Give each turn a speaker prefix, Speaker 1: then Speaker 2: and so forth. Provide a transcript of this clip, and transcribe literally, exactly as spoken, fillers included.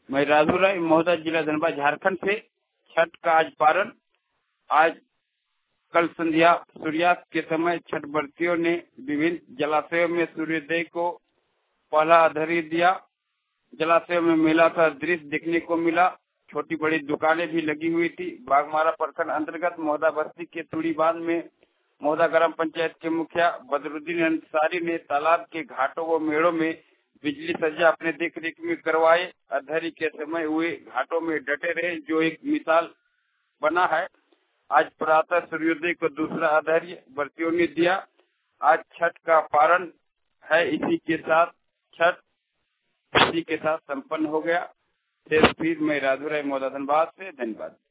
Speaker 1: मैं राजू राय महोदय, जिला धनबाद, झारखंड से। छठ का आज पारण। आज कल संध्या सूर्यास्त के समय छठ व्रतियों ने विभिन्न जलाशयों में सूर्योदय को पहला अर्घ्य दिया। जलाशयों में मेला का दृश्य देखने को मिला। छोटी बड़ी दुकानें भी लगी हुई थी। बाघमारा प्रखंड अंतर्गत महोदा बस्ती के तुड़ी बांध में महोदा ग्राम पंचायत के मुखिया बदरुद्दीन अंसारी ने तालाब के घाटों व मेड़ों में बिजली सज्जा अपने देख रेख में करवाए। अर्घ्य के समय हुए घाटों में डटे रहे, जो एक मिसाल बना है। आज प्रातः सूर्योदय को दूसरा अर्घ्य व्रतियों ने दिया। आज छठ का पारण है। इसी के साथ छठ इसी के साथ संपन्न हो गया। फिर फिर मैं राजू राय महोदा, धनबाद से। धन्यवाद।